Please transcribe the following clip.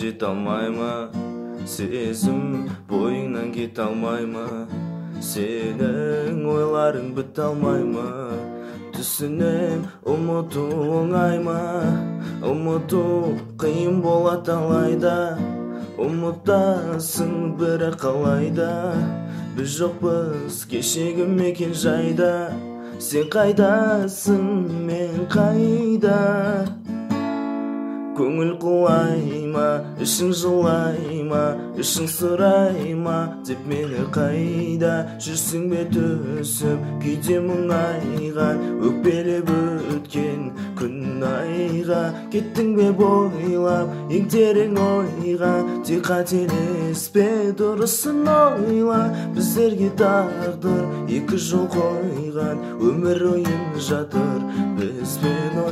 жете алмайма, сезім бойыңнан кете алмайма, сенің ойларың біте алмайма, түсінем ұмыту оңай ма, ұмыту қиын болады алайда, ұмытасың бірақ қалайда, біз жоқпыз кешегі мекен жайда, сен қайдасың мен қайда. Көңіл құлай ма, ішің жылай ма, ішің сұрай ма, деп мені қайда жүрсің бе түсіп, күйде мұңайған, өкпелеп өткен күн айға, кеттің бе бойлап, ең терең ойға, тек қателеспе дұрысын ойла, біздерге тағдыр екі жол қойған, өмір ойын жатыр бізбен